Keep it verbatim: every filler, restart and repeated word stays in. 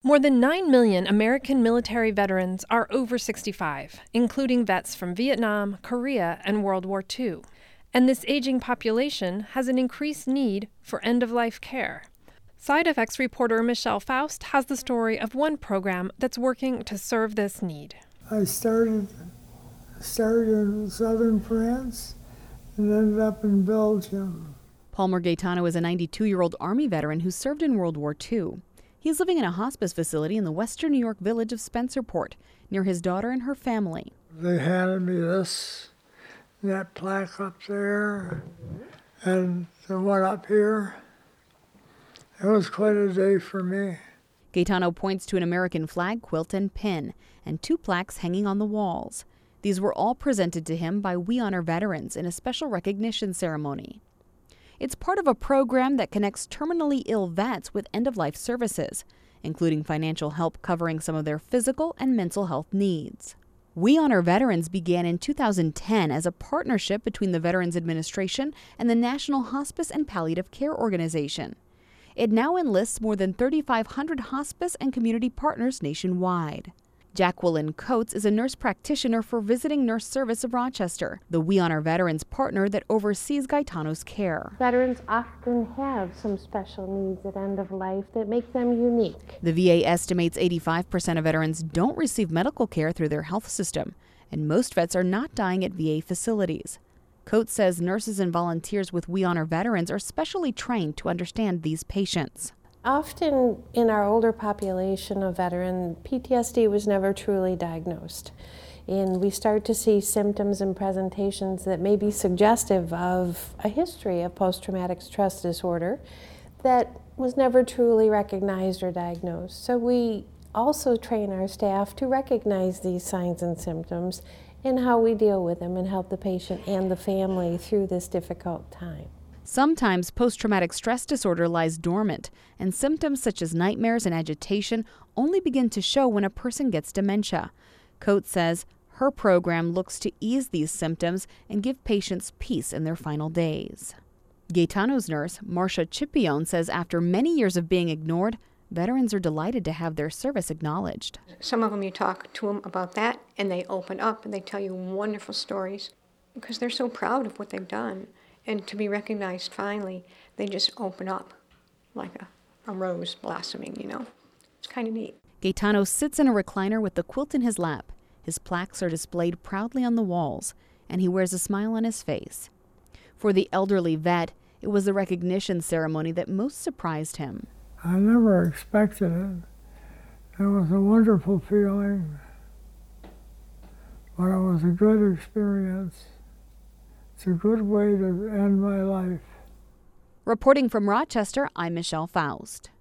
More than nine million American military veterans are over sixty-five, including vets from Vietnam, Korea, and World War Two. And this aging population has an increased need for end-of-life care. Side Effects reporter Michelle Faust has the story of one program that's working to serve this need. I started, started in southern France and ended up in Belgium. Palmer Gaetano is a ninety-two-year-old Army veteran who served in World War Two. He's living in a hospice facility in the western New York village of Spencerport, near his daughter and her family. They handed me this, that plaque up there, and the one up here. It was quite a day for me. Gaetano points to an American flag quilt and pin, and two plaques hanging on the walls. These were all presented to him by We Honor Veterans in a special recognition ceremony. It's part of a program that connects terminally ill vets with end-of-life services, including financial help covering some of their physical and mental health needs. We Honor Veterans began in two thousand ten as a partnership between the Veterans Administration and the National Hospice and Palliative Care Organization. It now enlists more than thirty-five hundred hospice and community partners nationwide. Jacqueline Coates is a nurse practitioner for Visiting Nurse Service of Rochester, the We Honor Veterans partner that oversees Gaetano's care. Veterans often have some special needs at end of life that make them unique. The V A estimates eighty-five percent of veterans don't receive medical care through their health system, and most vets are not dying at V A facilities. Coates says nurses and volunteers with We Honor Veterans are specially trained to understand these patients. Often in our older population of veteran, P T S D was never truly diagnosed. And we start to see symptoms and presentations that may be suggestive of a history of post-traumatic stress disorder that was never truly recognized or diagnosed. So we also train our staff to recognize these signs and symptoms and how we deal with them and help the patient and the family through this difficult time. Sometimes post-traumatic stress disorder lies dormant, and symptoms such as nightmares and agitation only begin to show when a person gets dementia. Coates says her program looks to ease these symptoms and give patients peace in their final days. Gaetano's nurse, Marcia Chipione, says after many years of being ignored, veterans are delighted to have their service acknowledged. Some of them, you talk to them about that, and they open up and they tell you wonderful stories because they're so proud of what they've done. And to be recognized finally, they just open up like a, a rose blossoming, you know. It's kind of neat. Gaetano sits in a recliner with the quilt in his lap. His plaques are displayed proudly on the walls, and he wears a smile on his face. For the elderly vet, it was the recognition ceremony that most surprised him. I never expected it. It was a wonderful feeling, but it was a good experience. It's a good way to end my life. Reporting from Rochester, I'm Michelle Faust.